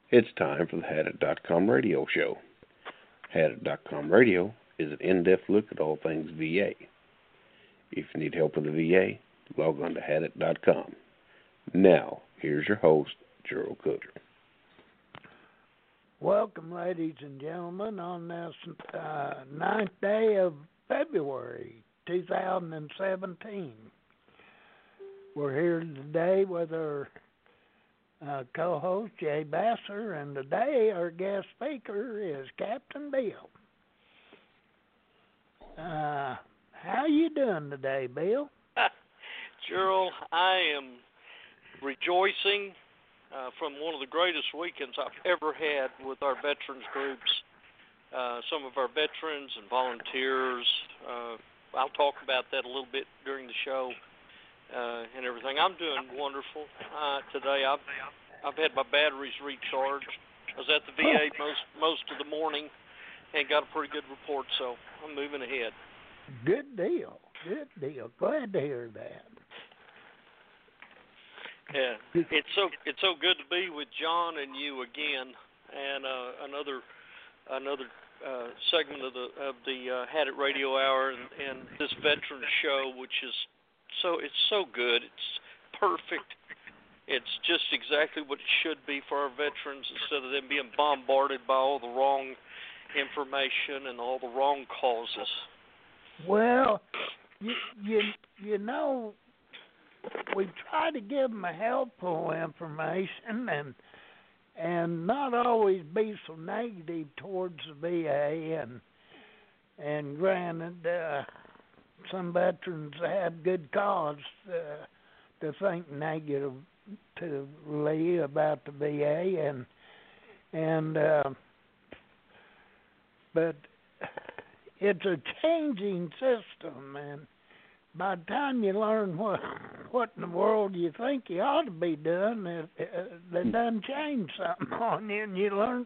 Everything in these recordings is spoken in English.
It's time for the Hadit.com radio show. Hadit.com radio is an in-depth look at all things VA. If you need help with the VA, log on to Hadit.com. Now, here's your host, Gerald Cutter. Welcome, ladies and gentlemen, on this 9th day of February 2017. We're here today with our co-host, Jay Basser, and today our guest speaker is Captain Bill. How you doing today, Bill? Gerald, I am rejoicing from one of the greatest weekends I've ever had with our veterans groups. Some of our veterans and volunteers. I'll talk about that a little bit during the show and everything. I'm doing wonderful today. I've had my batteries recharged. I was at the VA most of the morning and got a pretty good report, so I'm moving ahead. Good deal. Good deal. Glad to hear that. Yeah, it's so good to be with John and you again, and another segment of the Hadit Radio Hour and this veteran show, which is so good. It's perfect. It's just exactly what it should be for our veterans, instead of them being bombarded by all the wrong information and all the wrong causes. Well, you know, we try to give them a helpful information and not always be so negative towards the VA. And granted, some veterans have good cause to think negatively about the VA, but it's a changing system, and by the time you learn what in the world you think you ought to be doing, it doesn't change something on you, and you learn,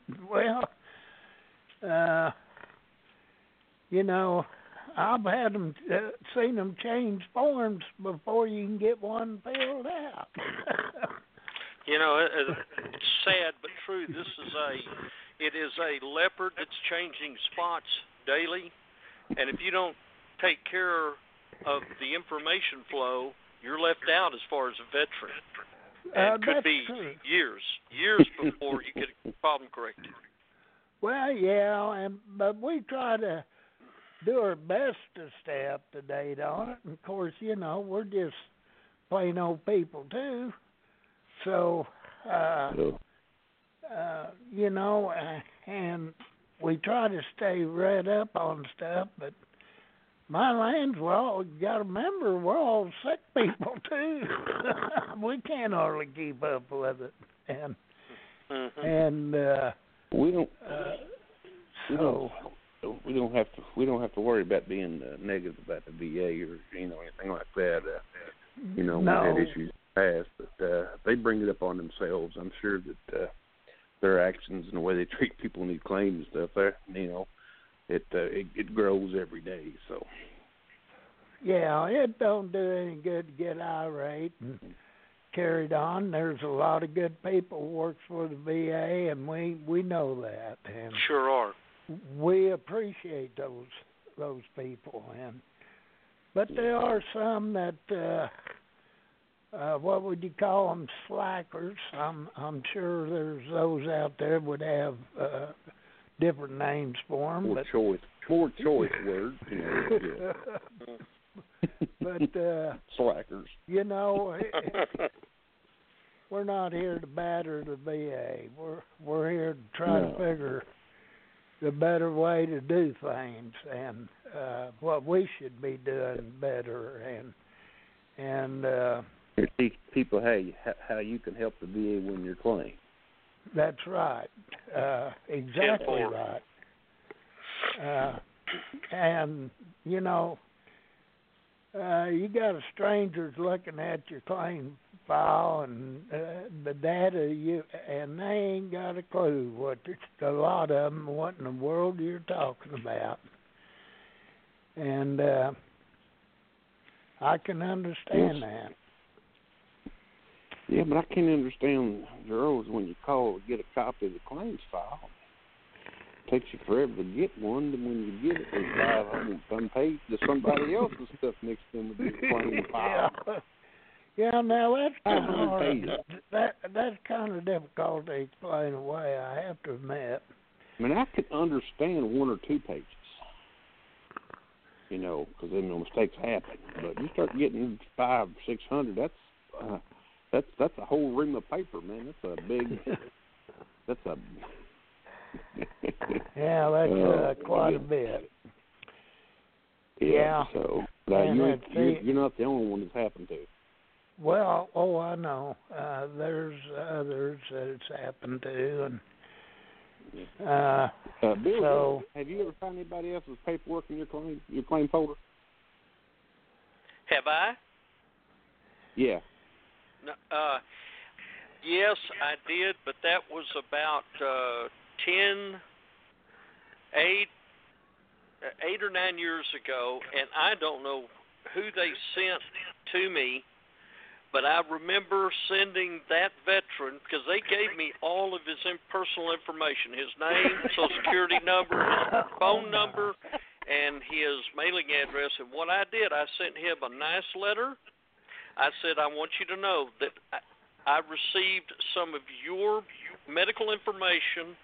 you know, I've had them seen them change forms before you can get one filled out. You know, it's sad but true. It is a leopard that's changing spots daily, and if you don't take care of the information flow, you're left out as far as a veteran. And it could be true. years before you get a problem corrected. Well, yeah, but we try to do our best to stay up to date on it. And of course, you know, we're just plain old people too. So, you know, and we try to stay read up on stuff, but my land's, well, you got to remember, we're all sick people too. We can't hardly keep up with it, and we don't have to worry about being negative about the VA or anything like that. No. We had issues in the past, but they bring it up on themselves. I'm sure that their actions and the way they treat people when they claim and stuff, it grows every day. So yeah, it don't do any good to get irate and carried on. There's a lot of good people who works for the VA, and we know that. And sure are. We appreciate those people, but there are some that what would you call them, slackers. I'm sure there's those out there would have different names for them. More choice words. But slackers. You know, we're not here to batter the VA. We're here to try to figure the better way to do things and what we should be doing better and teach people how you can help the VA when you're claimed. That's right. Exactly right. And you know, you got strangers looking at your claim file and the data and they ain't got a clue a lot of them what in the world you're talking about. And I can understand that. Yeah, but I can't understand Gerald, is when you call to get a copy of the claims file. It takes you forever to get one, and when you get it, there's 500 some pages of somebody else's stuff mixed in with your claim file. Yeah, now that's kind of 500 hard. pages. That's kind of difficult to explain away, I have to admit. I mean, I could understand 1 or 2 pages, you know, because then mistakes happen. But you start getting 500, 600, that's a whole ream of paper, man. That's a big. That's a. Yeah, that's quite a bit. Yeah. So you're not the only one that's happened to. Well, I know. There's others that it's happened to, and Bill, so have you ever found anybody else's paperwork in your claim folder? Have I? Yeah. No, yes, I did, but that was about 8 or 9 years ago, and I don't know who they sent to me, but I remember sending that veteran, because they gave me all of his personal information, his name, social security number, his phone number, and his mailing address. And what I did, I sent him a nice letter. I said, I want you to know that I received some of your medical information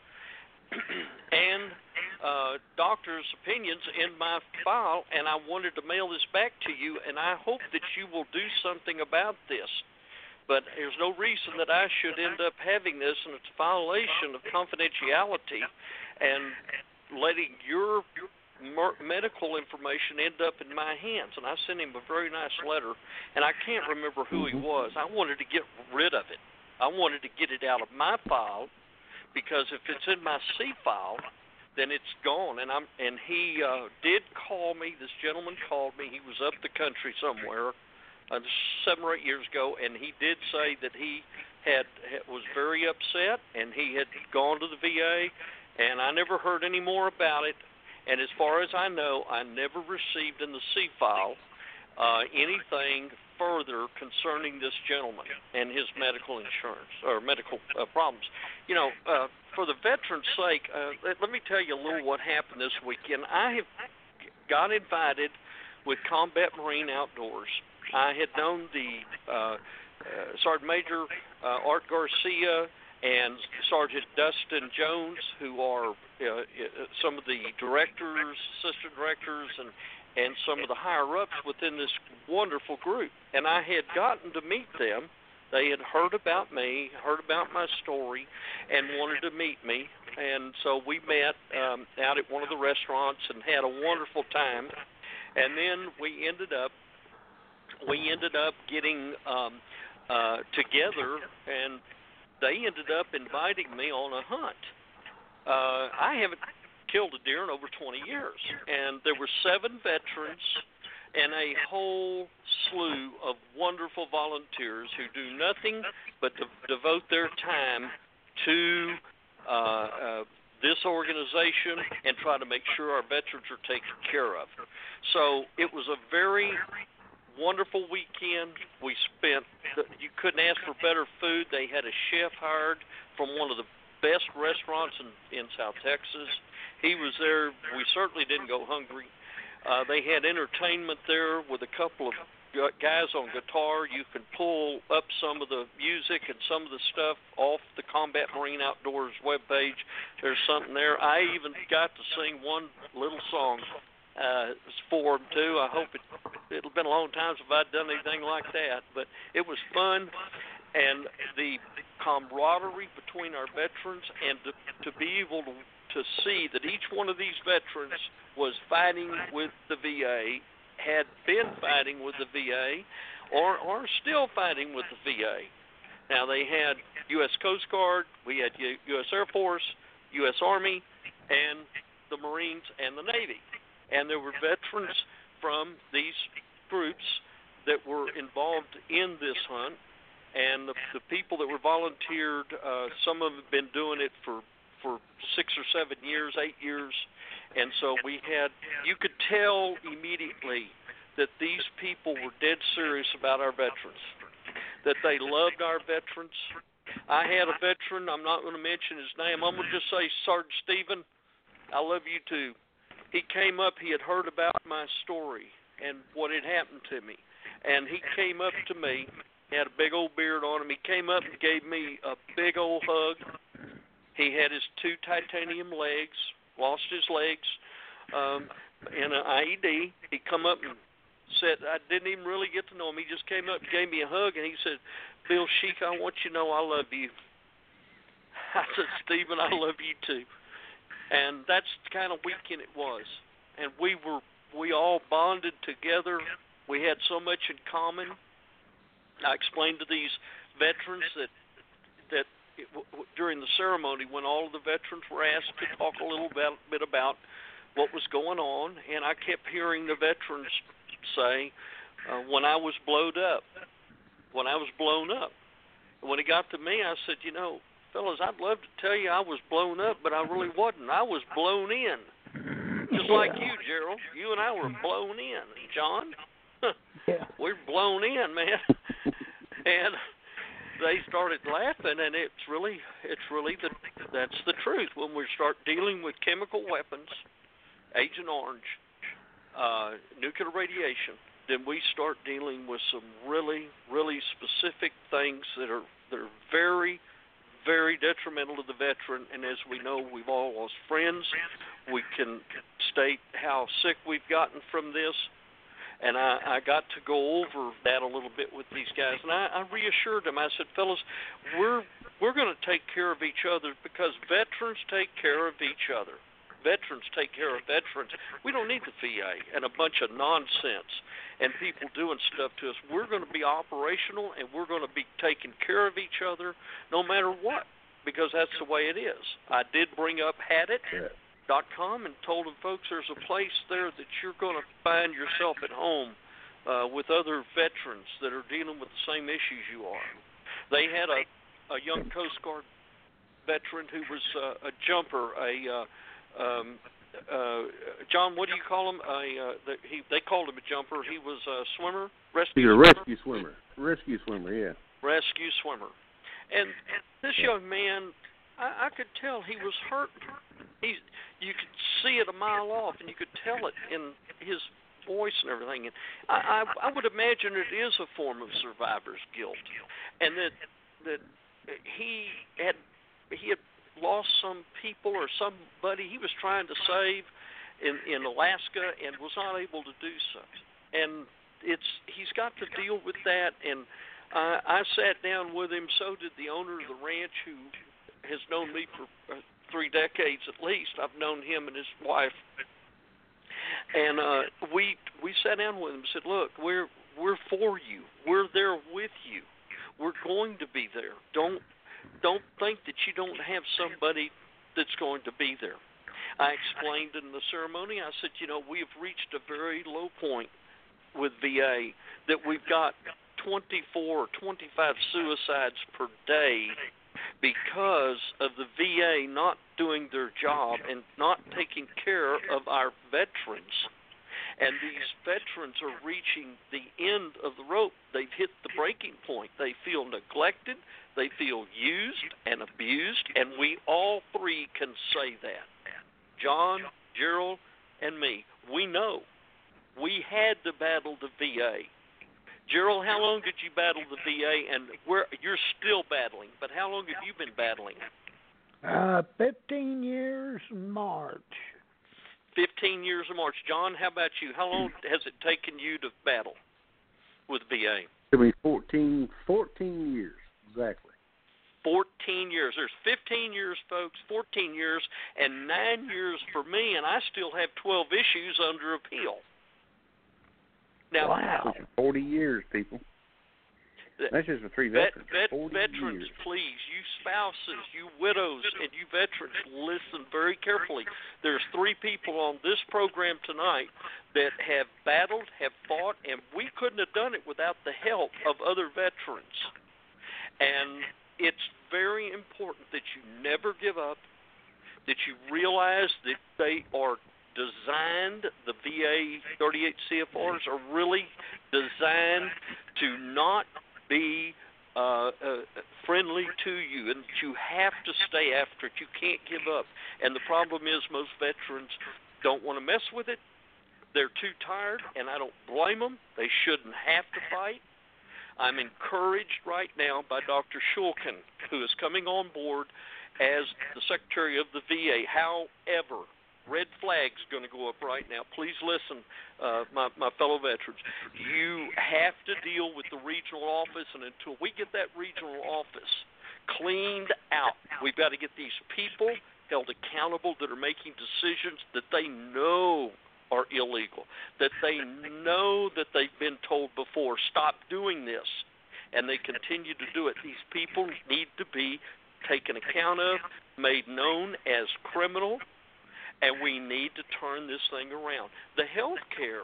and doctor's opinions in my file, and I wanted to mail this back to you, and I hope that you will do something about this. But there's no reason that I should end up having this, and it's a violation of confidentiality and letting your medical information end up in my hands. And I sent him a very nice letter, and I can't remember who he was. I wanted to get rid of it. I wanted to get it out of my file, because if it's in my C file, then it's gone. And he did call me. This gentleman called me. He was up the country somewhere 7 or 8 years ago, and he did say that he was very upset, and he had gone to the VA, and I never heard any more about it. And as far as I know, I never received in the C file anything further concerning this gentleman and his medical insurance or medical problems. You know, for the veteran's sake, let me tell you a little what happened this weekend. I have got invited with Combat Marine Outdoors. I had known the Sergeant Major Art Garcia and Sergeant Dustin Jones, who are some of the directors, assistant directors, and some of the higher-ups within this wonderful group. And I had gotten to meet them. They had heard about me, heard about my story, and wanted to meet me. And so we met out at one of the restaurants and had a wonderful time. And then we ended up getting together, and they ended up inviting me on a hunt. I haven't killed a deer in over 20 years, and there were 7 veterans and a whole slew of wonderful volunteers who do nothing but to devote their time to this organization and try to make sure our veterans are taken care of. So it was a very wonderful weekend. We spent, you couldn't ask for better food. They had a chef hired from one of the best restaurants in South Texas. He was there. We certainly didn't go hungry. They had entertainment there with a couple of guys on guitar. You can pull up some of the music and some of the stuff off the Combat Marine Outdoors webpage. There's something there. I even got to sing one little song for them, too. I hope it'll been a long time since I've done anything like that. But it was fun. And the camaraderie between our veterans, and to be able to see that each one of these veterans was fighting with the VA, had been fighting with the VA, or still fighting with the VA. Now, they had U.S. Coast Guard, we had U.S. Air Force, U.S. Army, and the Marines and the Navy. And there were veterans from these groups that were involved in this hunt. And the people that were volunteered, some of them have been doing it for 6 or 7 years, 8 years. And so you could tell immediately that these people were dead serious about our veterans, that they loved our veterans. I had a veteran. I'm not going to mention his name. I'm going to just say Sergeant Stephen. I love you too. He came up. He had heard about my story and what had happened to me, and he came up to me. He had a big old beard on him. He came up and gave me a big old hug. He had his 2 titanium legs, lost his legs, in an IED. He come up and said, I didn't even really get to know him. He just came up and gave me a hug, and he said, Bill Sheik, I want you to know I love you. I said, Stephen, I love you too. And that's the kind of weekend it was. And we all bonded together. We had so much in common. I explained to these veterans that during the ceremony, when all of the veterans were asked to talk a little bit about what was going on, and I kept hearing the veterans say, when I was blown up. When it got to me, I said, fellas, I'd love to tell you I was blown up, but I really wasn't. I was blown in. Just like you, Gerald. You and I were blown in. John? We're blown in, man. And they started laughing, and it's really that's the truth. When we start dealing with chemical weapons, Agent Orange, nuclear radiation, then we start dealing with some really, really specific things that are very, very detrimental to the veteran. And as we know, we've all lost friends. We can state how sick we've gotten from this. And I got to go over that a little bit with these guys. And I reassured them. I said, fellas, we're going to take care of each other because veterans take care of each other. Veterans take care of veterans. We don't need the VA and a bunch of nonsense and people doing stuff to us. We're going to be operational, and we're going to be taking care of each other no matter what, because that's the way it is. I did bring up hadit.com and told them, folks, there's a place there that you're going to find yourself at home with other veterans that are dealing with the same issues you are. They had a young Coast Guard veteran who was a jumper, John, what do you call him? They called him a jumper. He was a swimmer, He's a rescue swimmer. Rescue swimmer, yeah. Rescue swimmer. And this young man, I could tell he was hurt. You could see it a mile off, and you could tell it in his voice and everything. And I would imagine it is a form of survivor's guilt, and that he had lost some people or somebody he was trying to save in Alaska and was not able to do so. And he's got to deal with that. And I sat down with him. So did the owner of the ranch, who has known me for 3 decades at least. I've known him and his wife. And we sat down with him and said, look, we're for you. We're there with you. We're going to be there. Don't think that you don't have somebody that's going to be there. I explained in the ceremony, I said, we have reached a very low point with VA that we've got 24 or 25 suicides per day because of the VA not doing their job and not taking care of our veterans. And these veterans are reaching the end of the rope. They've hit the breaking point. They feel neglected. They feel used and abused. And we all three can say that. John, Gerald, and me. We know. We had to battle the VA. Gerald, how long did you battle the VA? And you're still battling, but how long have you been battling? 15 years in March. 15 years in March. John, how about you? How long has it taken you to battle with VA? It'll be 14 years, exactly. 14 years. There's 15 years, folks, 14 years, and 9 years for me, and I still have 12 issues under appeal. Now, wow. 40 years, people. That's just the 3 veterans. Veterans, years. Please, you spouses, you widows, and you veterans, listen very carefully. There's 3 people on this program tonight that have battled, have fought, and we couldn't have done it without the help of other veterans. And it's very important that you never give up, that you realize that they are designed, the VA 38 CFRs are really designed to not be friendly to you, and you have to stay after it. You can't give up. And the problem is most veterans don't want to mess with it. They're too tired, and I don't blame them. They shouldn't have to fight. I'm encouraged right now by Dr. Shulkin, who is coming on board as the Secretary of the VA. However, red flag's going to go up right now. Please listen, my fellow veterans. You have to deal with the regional office, and until we get that regional office cleaned out, we've got to get these people held accountable that are making decisions that they know are illegal, that they know that they've been told before, stop doing this, and they continue to do it. These people need to be taken account of, made known as criminal, and we need to turn this thing around. The health care,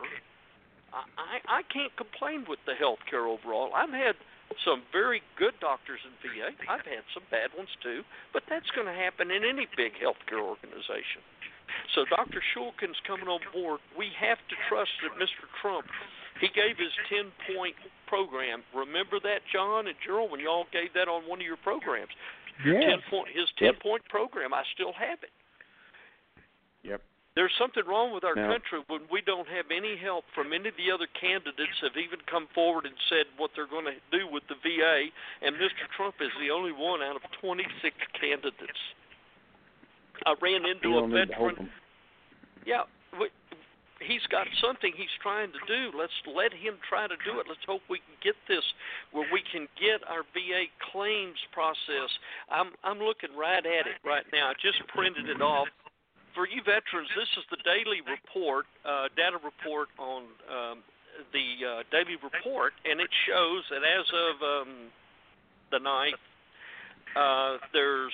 I can't complain with the health care overall. I've had some very good doctors in VA. I've had some bad ones too, but that's going to happen in any big health care organization. So Dr. Shulkin's coming on board. We have to trust that Mr. Trump, he gave his 10-point program. Remember that, John and Gerald, when y'all gave that on one of your programs? Yes. His 10-point program, I still have it. Yep. There's something wrong with our country when we don't have any help from any of the other candidates have even come forward and said what they're going to do with the VA, and Mr. Trump is the only one out of 26 candidates. I ran into a veteran. Yeah, he's got something he's trying to do. Let's let him try to do it. Let's hope we can get this where we can get our VA claims process. I'm looking right at it right now. I just printed it off. For you veterans, this is the daily report, data report on the daily report, and it shows that as of the 9th, there's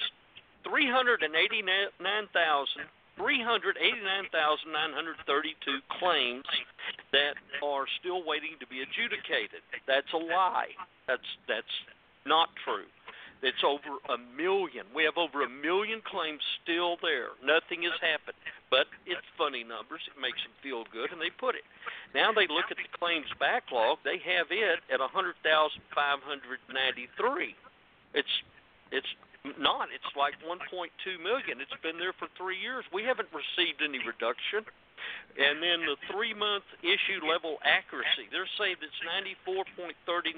389,932 claims that are still waiting to be adjudicated. That's a lie. That's not true. It's over 1 million. We have over 1 million claims still there. Nothing has happened. But it's funny numbers. It makes them feel good, and they put it. Now they look at the claims backlog. They have it at 100,593. It's not. It's like 1.2 million. It's been there for 3 years. We haven't received any reduction. And then the 3-month issue level accuracy, they're saying it's 94.39%.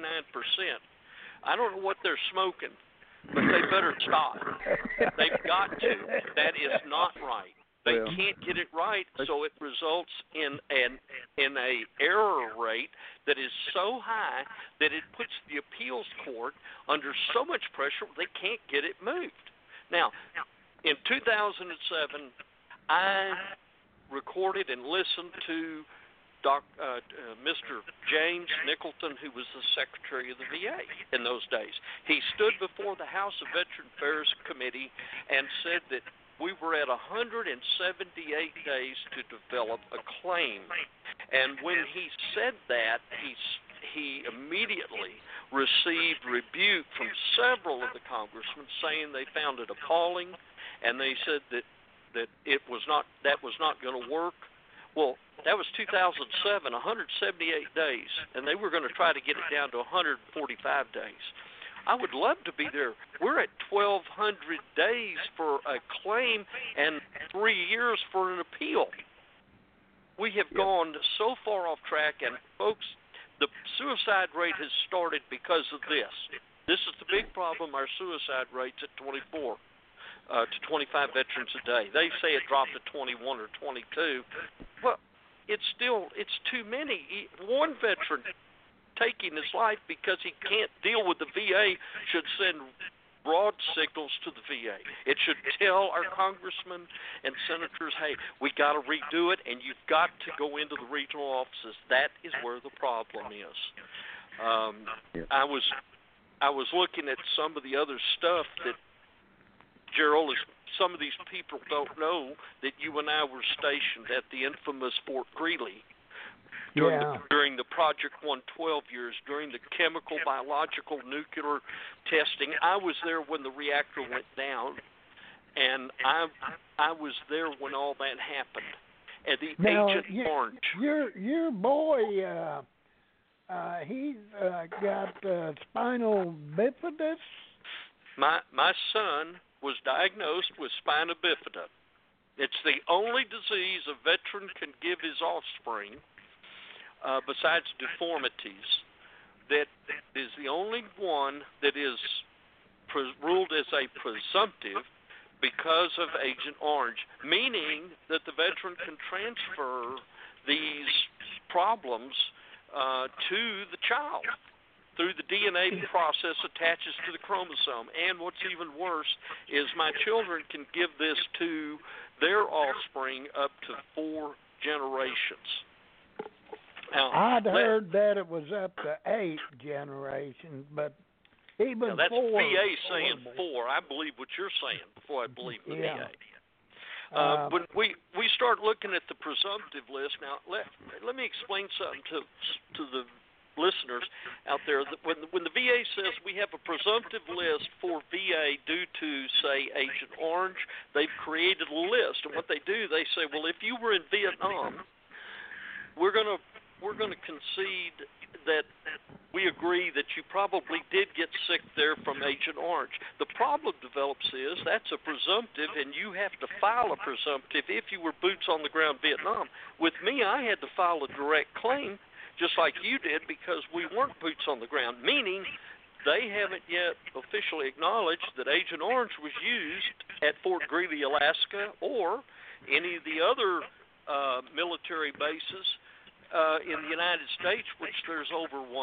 I don't know what they're smoking, but they better stop. They've got to. That is not right. They can't get it right, so it results in a error rate that is so high that it puts the appeals court under so much pressure they can't get it moved. Now, in 2007, I recorded and listened to Mr. James Nicholton, who was the Secretary of the VA in those days. He stood before the House of Veteran Affairs Committee and said that we were at 178 days to develop a claim. And when he said that, he immediately received rebuke from several of the congressmen saying they found it appalling, and they said that that was not going to work. Well, that was 2007, 178 days, and they were going to try to get it down to 145 days. I would love to be there. We're at 1,200 days for a claim and 3 years for an appeal. We have gone so far off track, and folks, the suicide rate has started because of this. This is the big problem. Our suicide rate's at 24 to 25 veterans a day. They say it dropped to 21 or 22. Well, it's too many. One veteran taking his life because he can't deal with the VA should send broad signals to the VA. It should tell our congressmen and senators, hey, we got to redo it, and you've got to go into the regional offices. That is where the problem is. I was looking at some of the other stuff that, Gerald, some of these people don't know that you and I were stationed at the infamous Fort Greely during the Project 112 years, during the chemical, biological, nuclear testing. I was there when the reactor went down, and I was there when all that happened. And the Agent Orange. Your boy, He's got spinal bifidus. My son was diagnosed with spina bifida. It's the only disease a veteran can give his offspring, besides deformities, that is the only one that is ruled as a presumptive because of Agent Orange, meaning that the veteran can transfer these problems to the child through the DNA process attaches to the chromosome. And what's even worse is my children can give this to their offspring up to 4 generations. Now, I'd heard that it was up to 8 generations, but even that's 4. VA saying 4. I believe what you're saying before I believe the VA. When we start looking at the presumptive list, now let me explain something to the listeners out there. When the VA says we have a presumptive list for VA due to, say, Agent Orange, they've created a list, and what they do, they say, well, if you were in Vietnam, we're gonna concede that we agree that you probably did get sick there from Agent Orange. The problem develops is that's a presumptive, and you have to file a presumptive if you were boots on the ground Vietnam. With me, I had to file a direct claim, just like you did, because we weren't boots on the ground, meaning they haven't yet officially acknowledged that Agent Orange was used at Fort Greely, Alaska, or any of the other military bases in the United States, which there's over 100,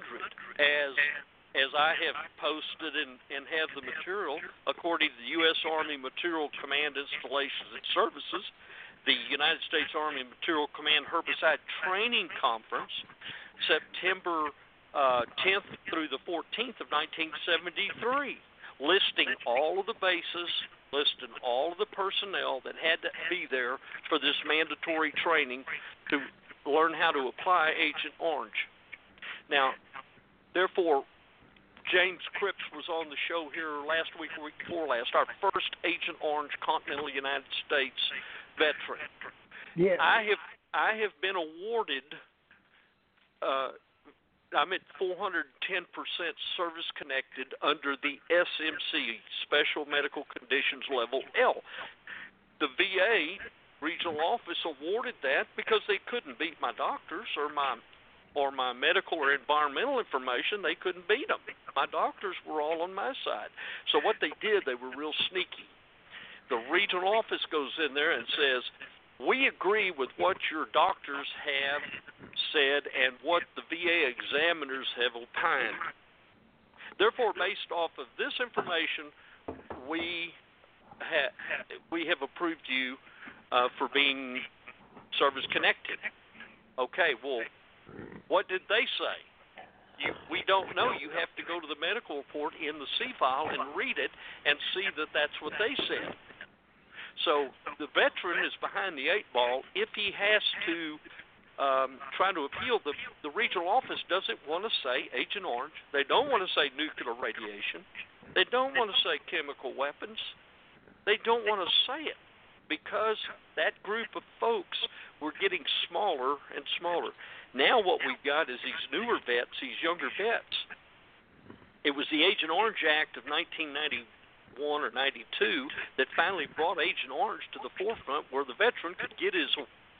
as I have posted and have the material, according to the U.S. Army Material Command Installations and Services, the United States Army Material Command Herbicide Training Conference, September 10th through the 14th of 1973, listing all of the bases, listing all of the personnel that had to be there for this mandatory training to learn how to apply Agent Orange. Now, therefore, James Cripps was on the show here last week or week before last, our first Agent Orange Continental United States veteran. Yeah. I have been awarded, I'm at 410% service connected under the SMC, Special Medical Conditions Level L. The VA regional office awarded that because they couldn't beat my doctors or my medical or environmental information. They couldn't beat them. My doctors were all on my side. So what they did, they were real sneaky. The regional office goes in there and says, we agree with what your doctors have said and what the VA examiners have opined. Therefore, based off of this information, we have approved you for being service connected. Okay, well, what did they say? We don't know. You have to go to the medical report in the C file and read it and see that that's what they said. So the veteran is behind the 8 ball. If he has to try to appeal, the regional office doesn't want to say Agent Orange. They don't want to say nuclear radiation. They don't want to say chemical weapons. They don't want to say it because that group of folks were getting smaller and smaller. Now what we've got is these newer vets, these younger vets. It was the Agent Orange Act of 1991 or 92 that finally brought Agent Orange to the forefront where the veteran could get his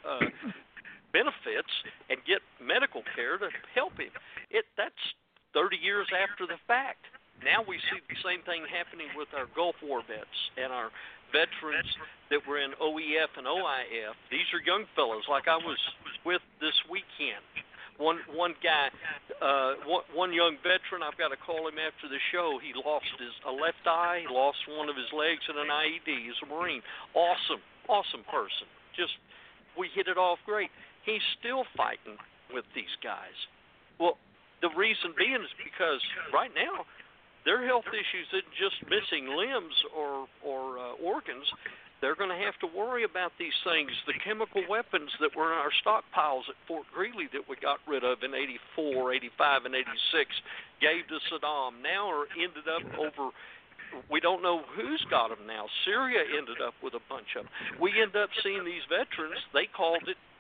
benefits and get medical care to help him. That's 30 years after the fact. Now we see the same thing happening with our Gulf War vets and our veterans that were in OEF and OIF. These are young fellows like I was with this weekend. One guy, one young veteran, I've got to call him after the show. He lost a left eye, lost one of his legs in an IED. He's a Marine. Awesome person. We hit it off great. He's still fighting with these guys. Well, the reason being is because right now their health issues isn't just missing limbs or organs. They're going to have to worry about these things. The chemical weapons that were in our stockpiles at Fort Greely that we got rid of in 84, 85, and 86, gave to Saddam, now are ended up over, we don't know who's got them now. Syria ended up with a bunch of them. We end up seeing these veterans, they called it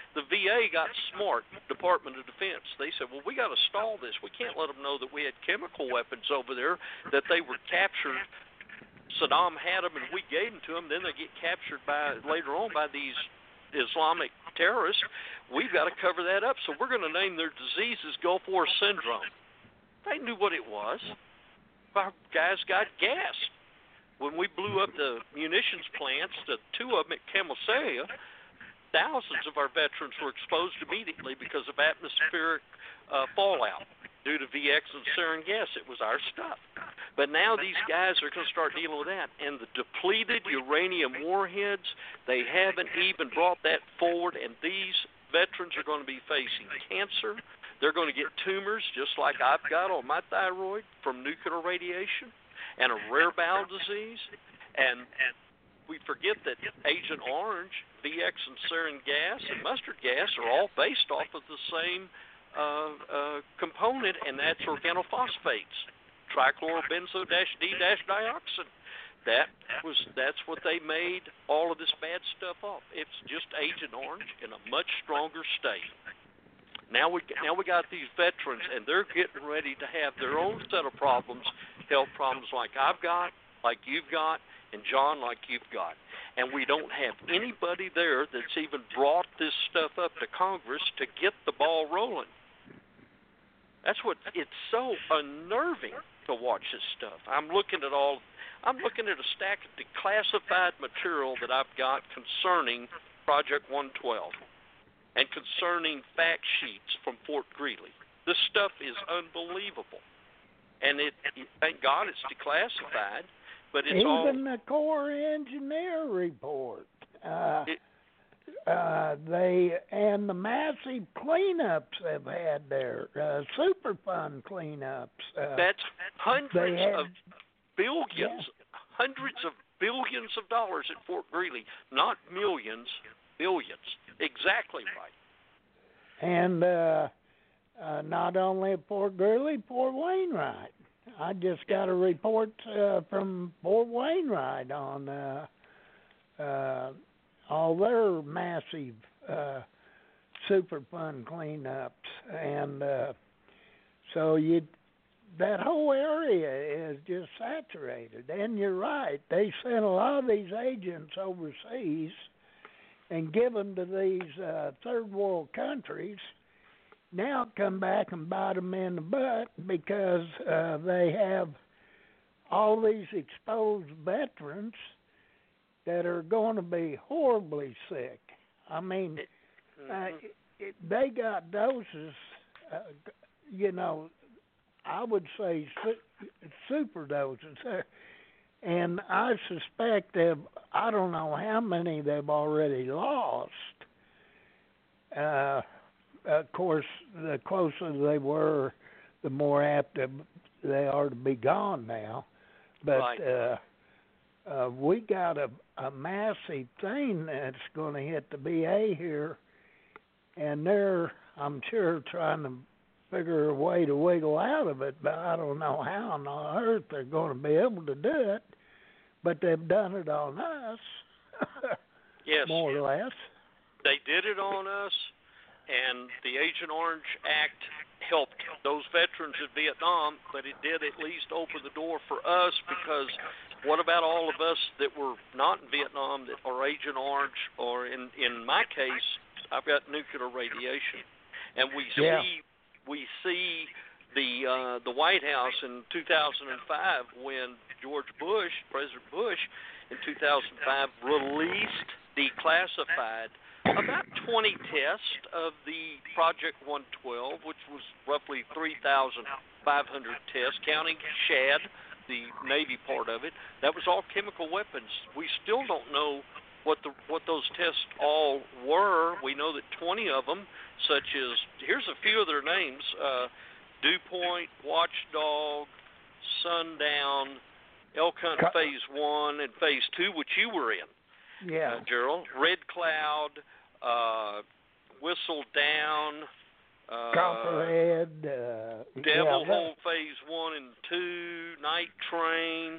the VA got smart, Department of Defense. They said, well, we got to stall this. We can't let them know that we had chemical weapons over there, that they were captured. Saddam had them, and we gave them to them. Then they get captured later on by these Islamic terrorists. We've got to cover that up. So we're going to name their disease as Gulf War Syndrome. They knew what it was. Our guys got gassed. When we blew up the munitions plants, the two of them at Camellia, thousands of our veterans were exposed immediately because of atmospheric fallout due to VX and sarin gas. It was our stuff. But now these guys are going to start dealing with that. And the depleted uranium warheads, they haven't even brought that forward, and these veterans are going to be facing cancer. They're going to get tumors just like I've got on my thyroid from nuclear radiation and a rare bowel disease. And we forget that Agent Orange, VX and sarin gas and mustard gas are all based off of the same component, and that's organophosphates, trichlorobenzo-D-dioxin. That's what they made all of this bad stuff off. It's just Agent Orange in a much stronger state. Now we got these veterans, and they're getting ready to have their own set of problems, health problems like I've got, like you've got, and John, like you've got. And we don't have anybody there that's even brought this stuff up to Congress to get the ball rolling. That's what, it's so unnerving to watch this stuff. I'm looking at a stack of declassified material that I've got concerning Project 112 and concerning fact sheets from Fort Greely. This stuff is unbelievable. And thank God it's declassified, but it's even the Corps engineer report. And the massive cleanups they've had there, Superfund cleanups. That's hundreds of billions of dollars at Fort Greely, not millions, billions. Exactly right. And not only at Fort Greely, Fort Wainwright. I just got a report from Fort Wainwright on all their massive Superfund cleanups, and so that whole area is just saturated. And you're right; they sent a lot of these agents overseas and give them to these third world countries. Now come back and bite them in the butt because they have all these exposed veterans that are going to be horribly sick. I mean, they got doses, I would say super doses. And I suspect I don't know how many they've already lost. Of course, the closer they were, the more apt they are to be gone now. But right. We got a massive thing that's going to hit the VA here, and they're, I'm sure, trying to figure a way to wiggle out of it, but I don't know how on earth they're going to be able to do it. But they've done it on us, yes, more or less. They did it on us, and the Agent Orange Act helped those veterans in Vietnam, but it did at least open the door for us, because what about all of us that were not in Vietnam that are Agent Orange, or in my case, I've got nuclear radiation, and we see the White House in 2005 when President Bush in 2005 released declassified about 20 tests of the Project 112, which was roughly 3,500 tests, counting SHAD, the Navy part of it. That was all chemical weapons. We still don't know what those tests all were. We know that 20 of them, such as, here's a few of their names, Dew Point, Watchdog, Sundown, Elk Hunt Phase 1 and Phase 2, which you were in, Gerald, Red Cloud, Whistle Down, Copperhead, Devil Hole Phase 1 and 2, Night Train,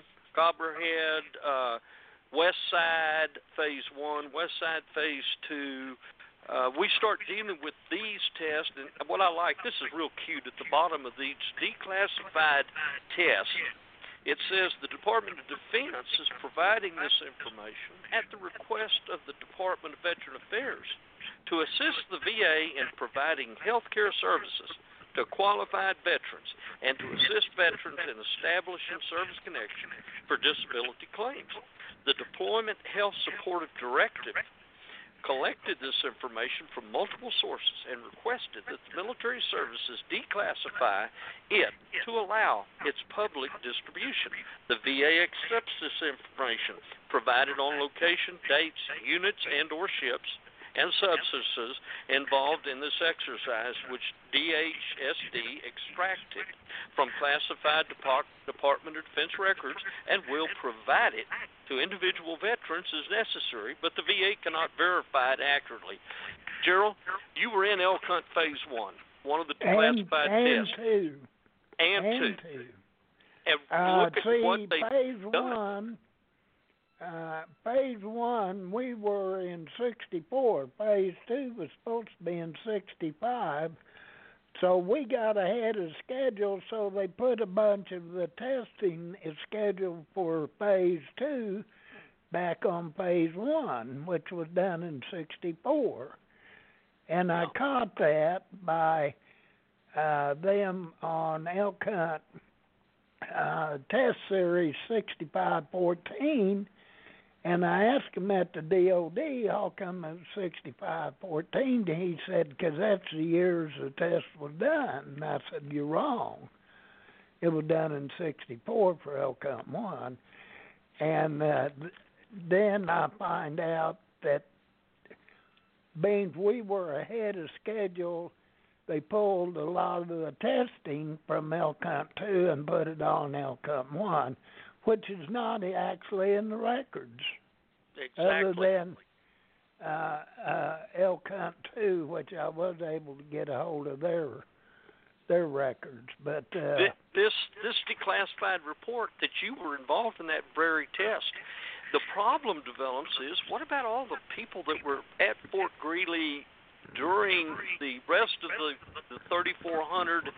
Copperhead, West Side Phase 1, West Side Phase 2, we start dealing with these tests, and what I like, this is real cute, at the bottom of each declassified test, it says the Department of Defense is providing this information at the request of the Department of Veteran Affairs to assist the VA in providing health care services to qualified veterans and to assist veterans in establishing service connection for disability claims. The Deployment Health Supportive Directive collected this information from multiple sources and requested that the military services declassify it to allow its public distribution. The VA accepts this information provided on location, dates, units, and or ships and substances involved in this exercise, which DHSD extracted from classified Department of Defense records and will provide it to individual veterans as necessary, but the VA cannot verify it accurately. Gerald, you were in Elk Hunt Phase 1, one of the declassified tests. And two. And look at what they've done. Phase 1, we were in 64. Phase 2 was supposed to be in 65. So we got ahead of schedule, so they put a bunch of the testing is scheduled for Phase 2 back on Phase 1, which was done in 64. And I caught that by them on Elk Hunt Test Series 6514, and I asked him at the DOD, how come it was 6514? He said, because that's the years the test was done. And I said, you're wrong. It was done in 64 for Elk Hunt 1. And then I find out that being we were ahead of schedule, they pulled a lot of the testing from Elk Hunt 2 and put it on Elk Hunt 1, which is not actually in the records. Exactly. Other than Elk Hunt 2, which I was able to get a hold of their records. But this declassified report that you were involved in that very test, the problem develops is, what about all the people that were at Fort Greely during the rest of the 3,480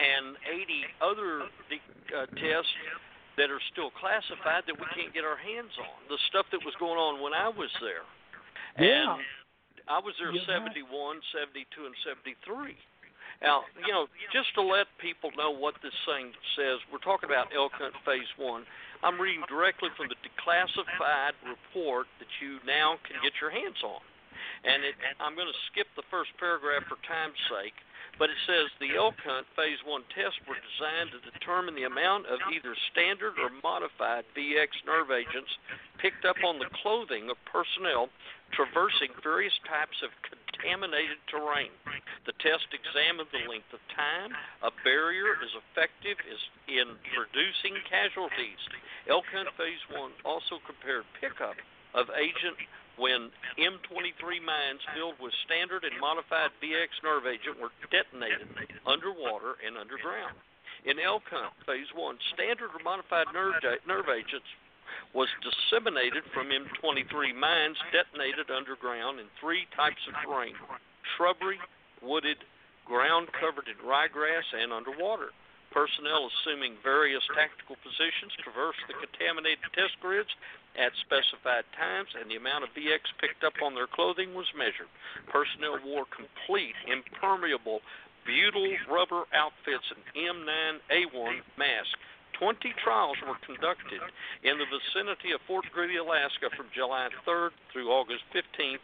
other tests that are still classified that we can't get our hands on? The stuff that was going on when I was there. Yeah. And I was there 71, 72, and 73. Now, just to let people know what this thing says, we're talking about Elk Hunt Phase 1. I'm reading directly from the declassified report that you now can get your hands on. And I'm going to skip the first paragraph for time's sake, but it says the Elk Hunt Phase 1 tests were designed to determine the amount of either standard or modified VX nerve agents picked up on the clothing of personnel traversing various types of contaminated terrain. The test examined the length of time a barrier is effective in reducing casualties. Elk Hunt Phase 1 also compared pickup of agent when M23 mines filled with standard and modified VX nerve agent were detonated underwater and underground. In Elk Hunt Phase 1, standard or modified nerve agents was disseminated from M23 mines detonated underground in three types of terrain: shrubbery, wooded, ground covered in ryegrass, and underwater. Personnel assuming various tactical positions traversed the contaminated test grids at specified times, and the amount of VX picked up on their clothing was measured. Personnel wore complete, impermeable, butyl rubber outfits and M9A1 masks. 20 trials were conducted in the vicinity of Fort Greely, Alaska from July 3rd through August 15th,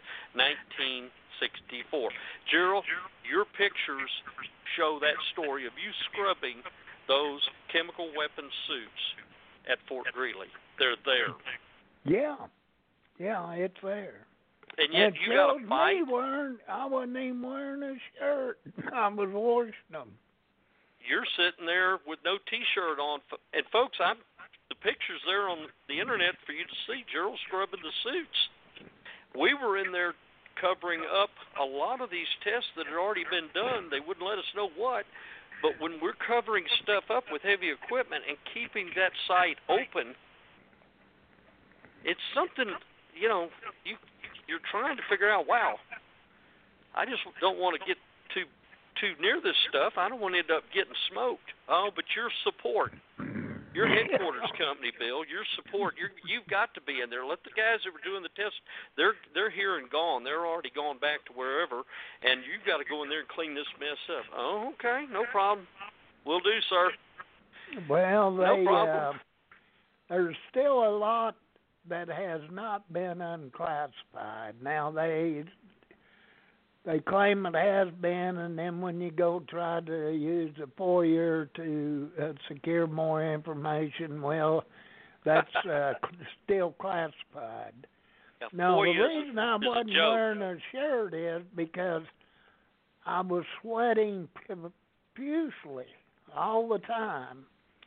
1964. Gerald, your pictures show that story of you scrubbing those chemical weapon suits at Fort Greely. They're there. Yeah, it's there. And yet you got to fight. I wasn't even wearing a shirt. I was washing them. You're sitting there with no T-shirt on. And, folks, the picture's there on the Internet for you to see. Gerald scrubbing the suits. We were in there covering up a lot of these tests that had already been done. They wouldn't let us know what. But when we're covering stuff up with heavy equipment and keeping that site open, it's something, you're trying to figure out, wow, I just don't want to get too near this stuff. I don't want to end up getting smoked. Oh, but your support, your headquarters company, Bill, your support, you've got to be in there. Let the guys that were doing the test, they're here and gone. They're already gone back to wherever, and you've got to go in there and clean this mess up. Oh, okay, no problem. Will do, sir. Well, no problem. There's still a lot that has not been unclassified. Now they claim it has been, and then when you go try to use the FOIA to secure more information, well, that's still classified. Yeah, now, the FOIA reason I wasn't wearing a shirt is because I was sweating profusely all the time.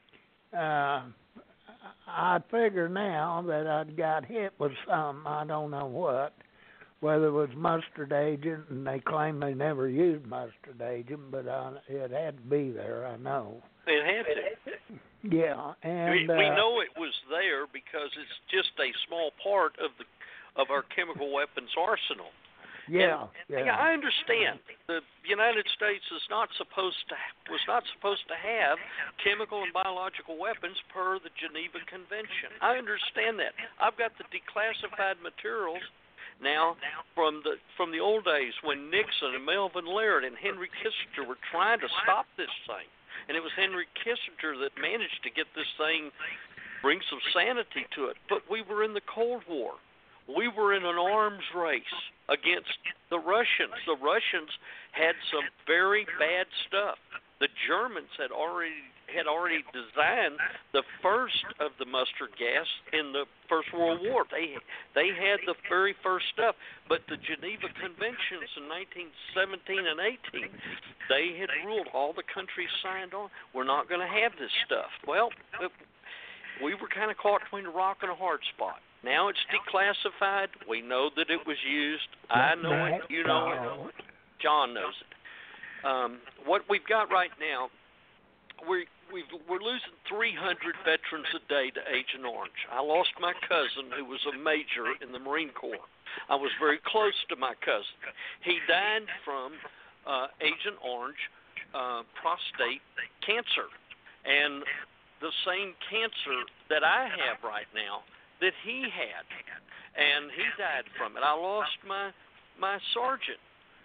I figure now that I'd got hit with something, I don't know what, whether it was mustard agent, and they claim they never used mustard agent, but it had to be there, I know. It had to. Yeah, and we know it was there because it's just a small part of our chemical weapons arsenal. Yeah, yeah. I understand. The United States was not supposed to have chemical and biological weapons per the Geneva Convention. I understand that. I've got the declassified materials now from the old days when Nixon and Melvin Laird and Henry Kissinger were trying to stop this thing, and it was Henry Kissinger that managed to get this thing, bring some sanity to it. But we were in the Cold War. We were in an arms race against the Russians. The Russians had some very bad stuff. The Germans had already designed the first of the mustard gas in the First World War. They had the very first stuff, but the Geneva Conventions in 1917 and 18, they had ruled, all the countries signed on, we're not going to have this stuff. Well, we were kind of caught between a rock and a hard spot. Now it's declassified. We know that it was used. I know it. You know it. John knows it. What we've got right now, we're losing 300 veterans a day to Agent Orange. I lost my cousin, who was a major in the Marine Corps. I was very close to my cousin. He died from Agent Orange prostate cancer, and the same cancer that I have right now that he had, and he died from it. I lost my sergeant,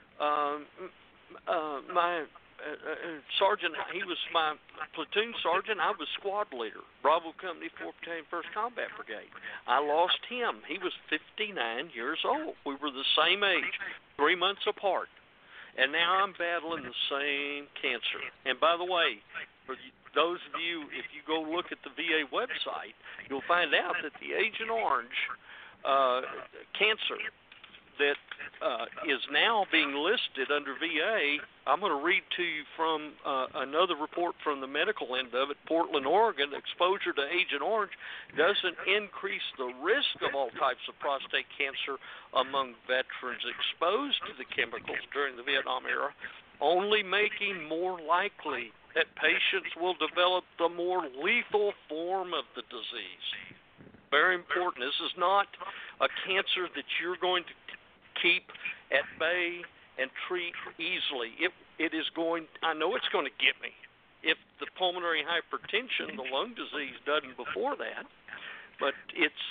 my sergeant. He was my platoon sergeant. I was squad leader, Bravo Company 4th Battalion, 1st Combat Brigade. I lost him. He was 59 years old. We were the same age, 3 months apart, and now I'm battling the same cancer. And by the way, for those of you, if you go look at the VA website, you'll find out that the Agent Orange cancer that is now being listed under VA, I'm going to read to you from another report from the medical end of it, Portland, Oregon. Exposure to Agent Orange doesn't increase the risk of all types of prostate cancer among veterans exposed to the chemicals during the Vietnam era, only making more likely that patients will develop the more lethal form of the disease. Very important. This is not a cancer that you're going to keep at bay and treat easily. It is going. I know it's going to get me. If the pulmonary hypertension, the lung disease, doesn't before that, but it's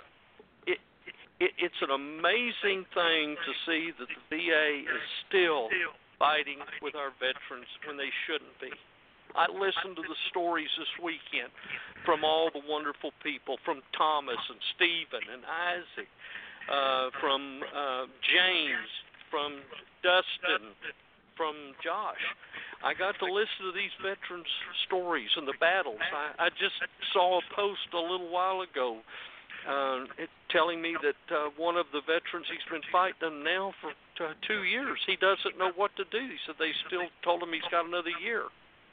an amazing thing to see that the VA is still fighting with our veterans when they shouldn't be. I listened to the stories this weekend from all the wonderful people, from Thomas and Stephen and Isaac, from James, from Dustin, from Josh. I got to listen to these veterans' stories and the battles. I just saw a post a little while ago telling me that one of the veterans, he's been fighting now for 2 years. He doesn't know what to do. He said they still told him he's got another year.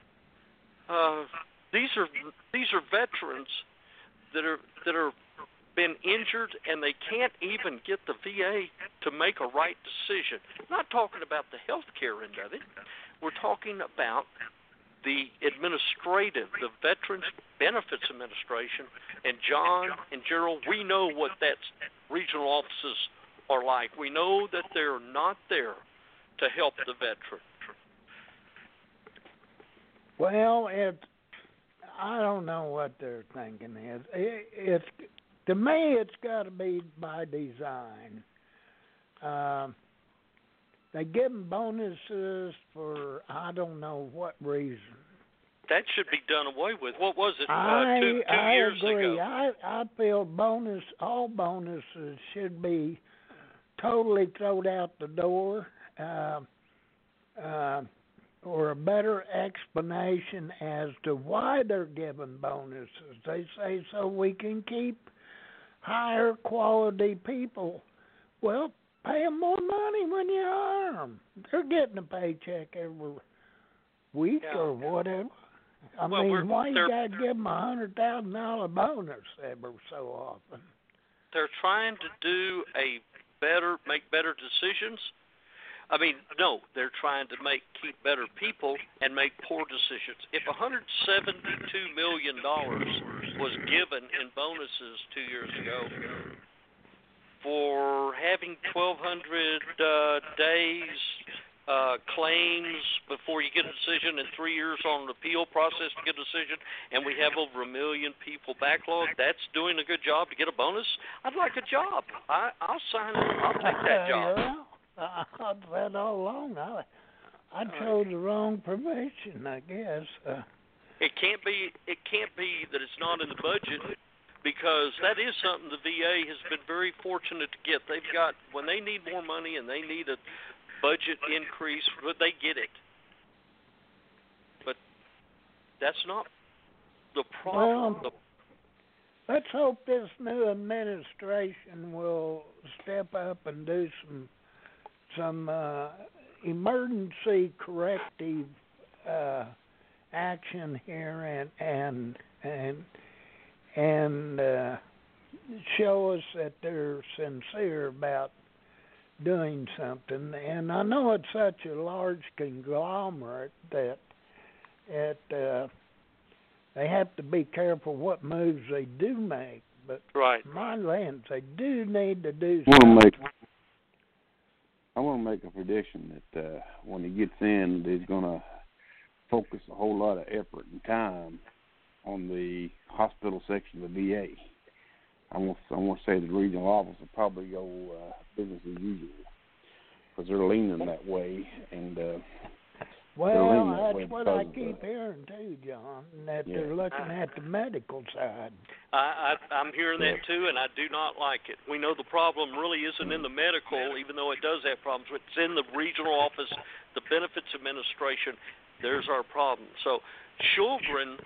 These are veterans that are been injured, and they can't even get the VA to make a right decision. I'm not talking about the health care end of it. We're talking about the administrative, the Veterans Benefits Administration. And John and Gerald, we know what that regional offices are like. We know that they're not there to help the veteran? Well, I don't know what they're thinking is. It's to me, it's got to be by design. They give them bonuses for I don't know what reason. That should be done away with. What was it? I two years agree. ago. I feel all bonuses should be totally thrown out the door, or a better explanation as to why they're giving bonuses. They say so we can keep higher quality people. Well, pay them more money when you hire them. They're getting a paycheck every week or whatever. I mean, why you got to give them $100,000 bonus every so often? They're trying to do make better decisions. I mean, no, they're trying to keep better people and make poor decisions. If $172 million was given in bonuses 2 years ago for having 1,200 days claims before you get a decision and 3 years on an appeal process to get a decision, and we have over 1 million people backlogged, that's doing a good job to get a bonus? I'd like a job. I'll sign it. I'll take that job. I've said all along, I chose the wrong profession, I guess. It can't be that it's not in the budget, because that is something the VA has been very fortunate to get. They've got, when they need more money and they need a budget increase, but they get it. But that's not the problem. Well, let's hope this new administration will step up and do some emergency corrective action here and show us that they're sincere about doing something. And I know it's such a large conglomerate that they have to be careful what moves they do make. But my lands, they do need to do something. I want to make a prediction that when he gets in, he's going to focus a whole lot of effort and time on the hospital section of the VA. I want to say the regional office will probably go business as usual because they're leaning that way. And well, that's what I keep hearing too, John, that they're looking at the medical side. I'm hearing that too, and I do not like it. We know the problem really isn't in the medical, even though it does have problems. It's in the regional office, the benefits administration. There's our problem. So Shulkin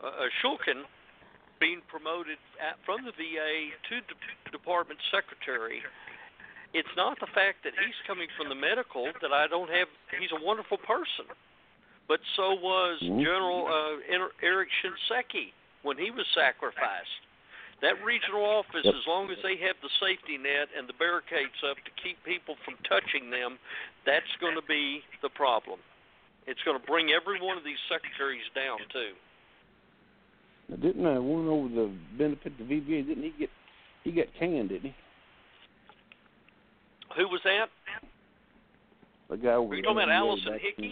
being promoted from the VA to department secretary, it's not the fact that he's coming from the medical that I don't have. He's a wonderful person, but so was General Eric Shinseki when he was sacrificed. That regional office, as long as they have the safety net and the barricades up to keep people from touching them, that's going to be the problem. It's going to bring every one of these secretaries down too. Now, didn't one over the benefit of the VBA? Didn't he got canned? Didn't he? Who was that? The guy over. Were you talking about Allison Hickey?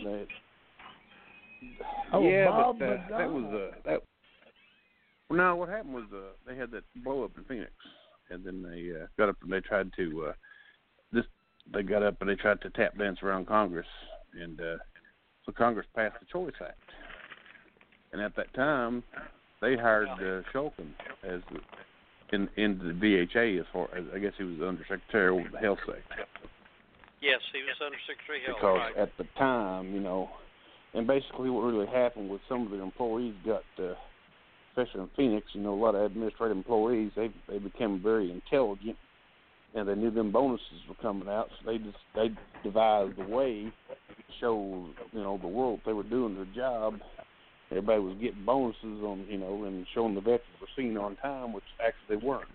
Bob but that was that. Well, no, what happened was they had that blow up in Phoenix, and then they got up and they tried to They got up and they tried to tap dance around Congress, and so Congress passed the Choice Act, and at that time they hired Shulkin as in the VHA as far as I guess he was the Undersecretary over the Health Sector. Yes, he was Undersecretary of Health. Because at the time, and basically what really happened was some of the employees got, especially in Phoenix, a lot of administrative employees, they became very intelligent, and they knew them bonuses were coming out, so they devised a way to show the world they were doing their job. Everybody was getting bonuses on, and showing the veterans were seen on time, which actually they weren't.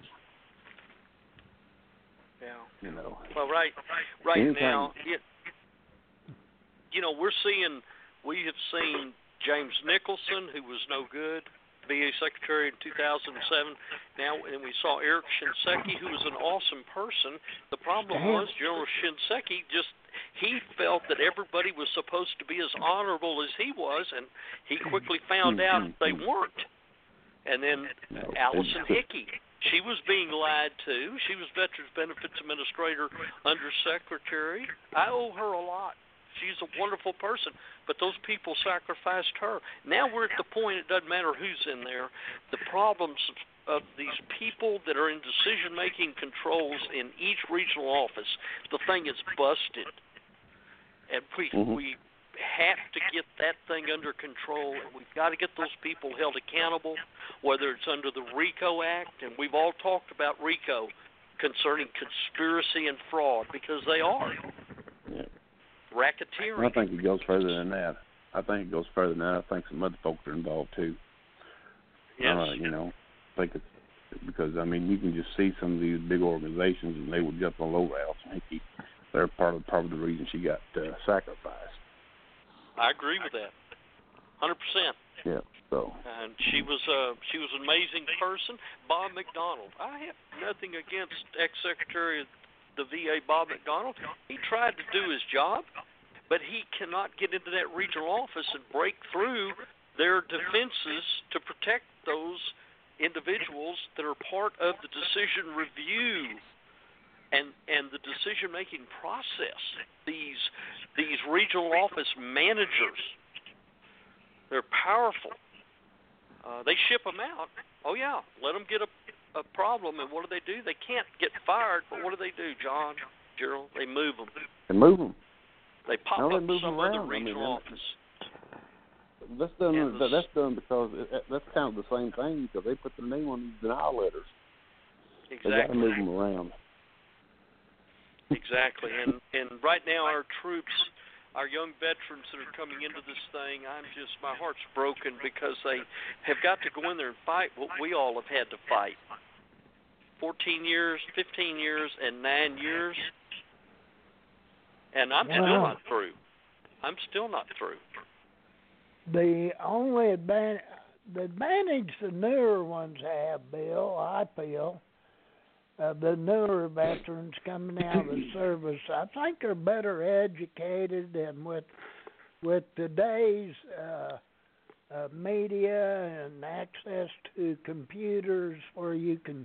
Yeah. Well, right now, we have seen James Nicholson, who was no good, VA Secretary in 2007. Now, and we saw Eric Shinseki, who was an awesome person. The problem was General Shinseki he felt that everybody was supposed to be as honorable as he was, and he quickly found out they weren't. And then Allison Hickey, she was being lied to. She was Veterans Benefits Administrator, Undersecretary. I owe her a lot. She's a wonderful person, but those people sacrificed her. Now we're at the point it doesn't matter who's in there. The problems of these people that are in decision-making controls in each regional office, the thing is busted. And we have to get that thing under control, and we've got to get those people held accountable, whether it's under the RICO Act, and we've all talked about RICO concerning conspiracy and fraud, because they are. Yeah. Racketeering. I think it goes further than that. I think some other folks are involved too. Yes. I think it's because, you can just see some of these big organizations, and they would jump all over Allison Hickey. They're part of the reason she got sacrificed. I agree with that, 100%. Yeah. So. And she was an amazing person. Bob McDonald. I have nothing against ex-Secretary of the VA, Bob McDonald. He tried to do his job, but he cannot get into that regional office and break through their defenses to protect those individuals that are part of the decision review and the decision-making process. These regional office managers, they're powerful. They ship them out. Oh, yeah, let them get a problem, and what do? They can't get fired, but what do, John, Gerald? They move them. They move them. They pop up some other regional office. That's done. That's done because that's kind of the same thing, because they put their name on these denial letters. Exactly. They got to move them around. Exactly. And right now our troops, our young veterans that are coming into this thing, my heart's broken, because they have got to go in there and fight what we all have had to fight. 14 years, 15 years, and 9 years. And I'm still not through. The only advantage the newer ones have, Bill, I feel, the newer veterans coming out of the service, I think they're better educated, and with today's media and access to computers, where you can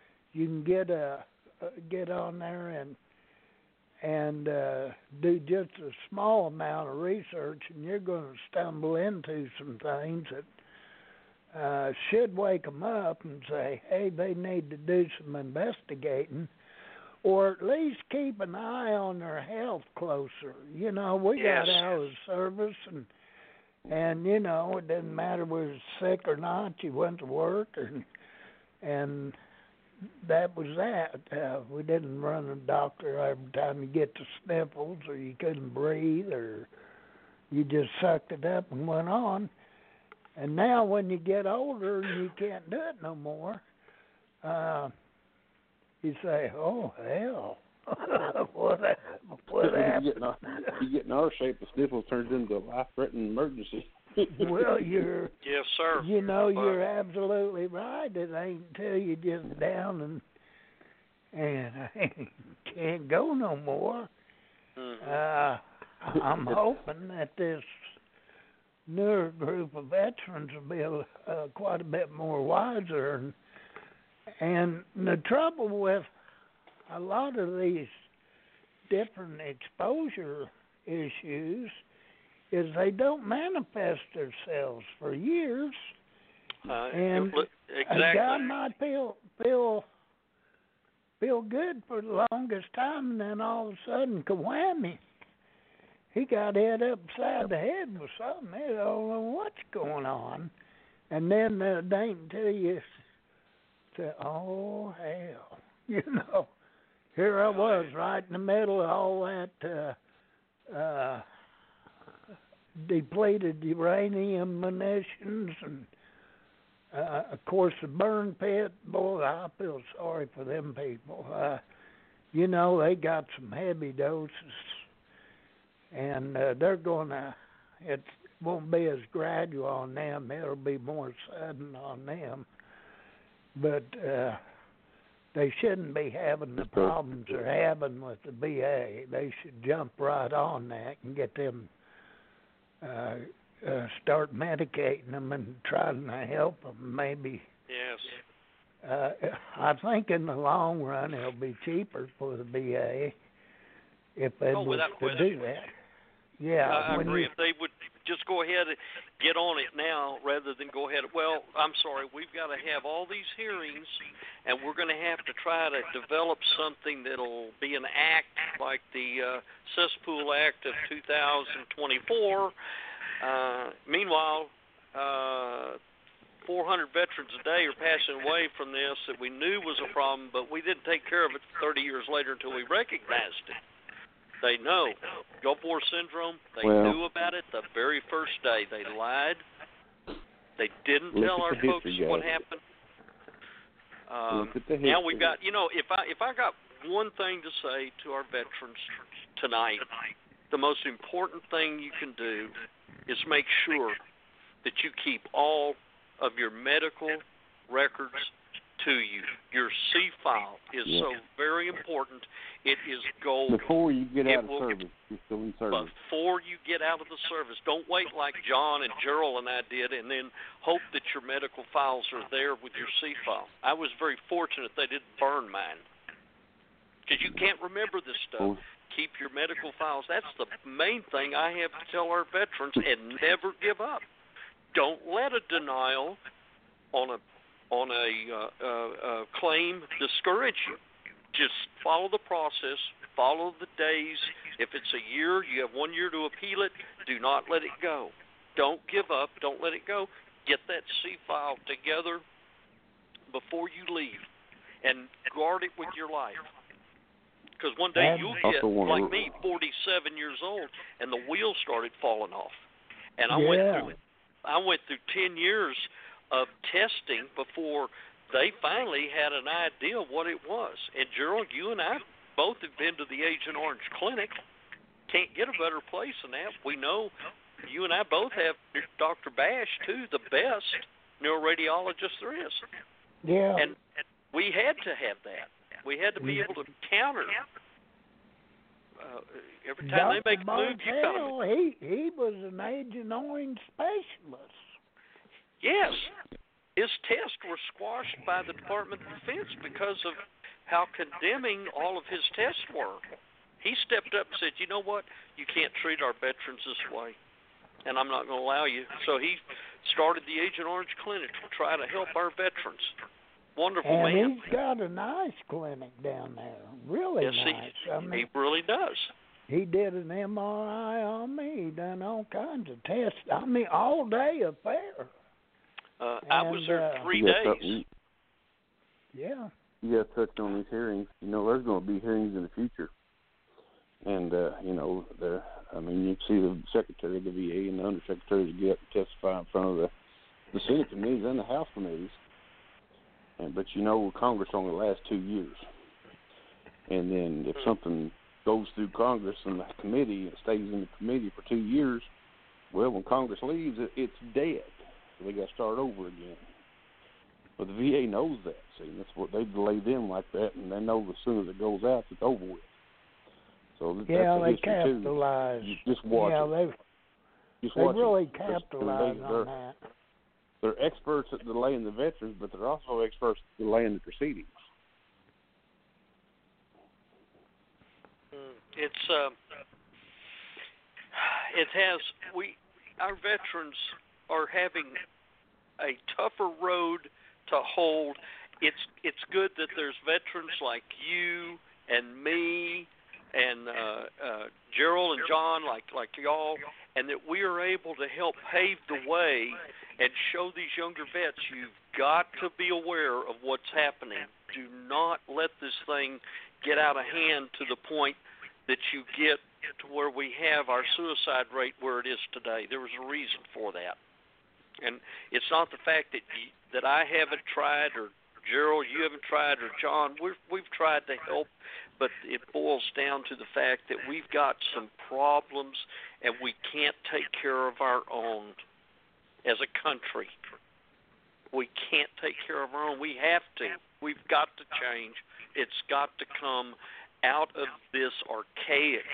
get on there and do just a small amount of research, and you're going to stumble into some things that should wake them up and say, hey, they need to do some investigating, or at least keep an eye on their health closer. We got out of the service, and it didn't matter if we were sick or not. You went to work, and that was that. We didn't run a doctor every time you get the sniffles, or you couldn't breathe, or you just sucked it up and went on. And now when you get older and you can't do it no more, you say, oh, hell, what happened? You get in our shape, the sniffles turns into a life-threatening emergency. Well, yes, sir. You're absolutely right. It ain't until you just down and I can't go no more. Mm-hmm. I'm hoping that this newer group of veterans will be quite a bit more wiser. And the trouble with a lot of these different exposure issues is they don't manifest themselves for years. And exactly. a guy might feel good for the longest time, and then all of a sudden, ka-whammy, he got hit upside the head with something. They don't know what's going on. And then it ain't until you say, oh, hell. Here I was right in the middle of all that depleted uranium munitions, and of course the burn pit. Boy, I feel sorry for them people. They got some heavy doses, and they're gonna. It won't be as gradual on them. It'll be more sudden on them. But they shouldn't be having the problems they're having with the VA. They should jump right on that and get them start medicating them and trying to help them. Maybe. Yes. I think in the long run it'll be cheaper for the VA if they was to do that. Yeah, I agree. If they would just go ahead and get on it now rather than go ahead. Well, I'm sorry, we've got to have all these hearings, and we're going to have to try to develop something that'll be an act like the Cesspool Act of 2024. Meanwhile, 400 veterans a day are passing away from this that we knew was a problem, but we didn't take care of it 30 years later until we recognized it. They know. Gulf War Syndrome, they knew about it the very first day. They lied. They didn't tell our folks what happened. Now we got, if I got one thing to say to our veterans tonight, the most important thing you can do is make sure that you keep all of your medical records to you. Your C file is so very important. It is gold. Before you get out of service, you're still in service. Before you get out of the service, don't wait like John and Gerald and I did, and then hope that your medical files are there with your C file. I was very fortunate they didn't burn mine, because you can't remember this stuff. Keep your medical files. That's the main thing I have to tell our veterans, and never give up. Don't let a denial on a claim discourage you. Just follow the process, follow the days. If it's a year, you have 1 year to appeal it. Do not let it go. Don't give up. Don't let it go. Get that C file together before you leave, and guard it with your life. Because one day you'll get, like me, 47 years old, and the wheels started falling off. And I went through 10 years of testing before they finally had an idea of what it was. And Gerald, you and I both have been to the Agent Orange Clinic. Can't get a better place than that. We know you and I both have Dr. Bash, too, the best neuroradiologist there is. Yeah. And we had to have that. We had to be able to counter. Every time they make a move, you come. He was an Agent Orange specialist. Yes. His tests were squashed by the Department of Defense because of how condemning all of his tests were. He stepped up and said, you know what? You can't treat our veterans this way, and I'm not going to allow you. So he started the Agent Orange Clinic to try to help our veterans. Wonderful man. And he's got a nice clinic down there. Really nice. He really does. He did an MRI on me. He done all kinds of tests. I mean, all-day affair. I was there 3 days. Yeah. You got touched on these hearings. There's going to be hearings in the future. And, you see the Secretary of the VA and the Undersecretary get up and testify in front of the Senate committees and the House committees. But Congress only lasts 2 years. And then if something goes through Congress and the committee, it stays in the committee for 2 years, well, when Congress leaves, it's dead. So they got to start over again. But the VA knows that. See, that's what they delay them like that, and they know as soon as it goes out, it's over with. So that's they capitalize. Just watch it. They really capitalize on that. They're experts at delaying the veterans, but they're also experts at delaying the proceedings. Our veterans are having a tougher road to hold. It's good that there's veterans like you and me and Gerald and John, like y'all, and that we are able to help pave the way and show these younger vets you've got to be aware of what's happening. Do not let this thing get out of hand to the point that you get to where we have our suicide rate where it is today. There was a reason for that. And it's not the fact that I haven't tried, or Gerald, you haven't tried, or John, we've tried to help, but it boils down to the fact that we've got some problems and we can't take care of our own as a country. We can't take care of our own. We have to. We've got to change. It's got to come out of this archaic,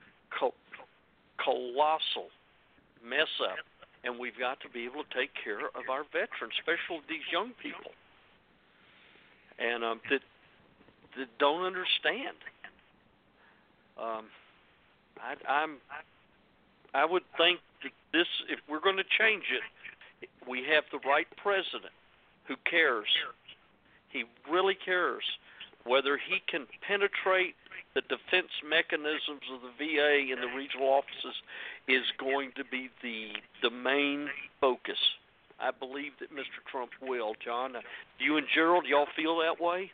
colossal mess up, and we've got to be able to take care of our veterans, especially these young people, and that don't understand. I would think that this, if we're going to change it, we have the right president who cares. He really cares. Whether he can penetrate the defense mechanisms of the VA and the regional offices is going to be the main focus. I believe that Mr. Trump will. John, do you and Gerald, y'all feel that way?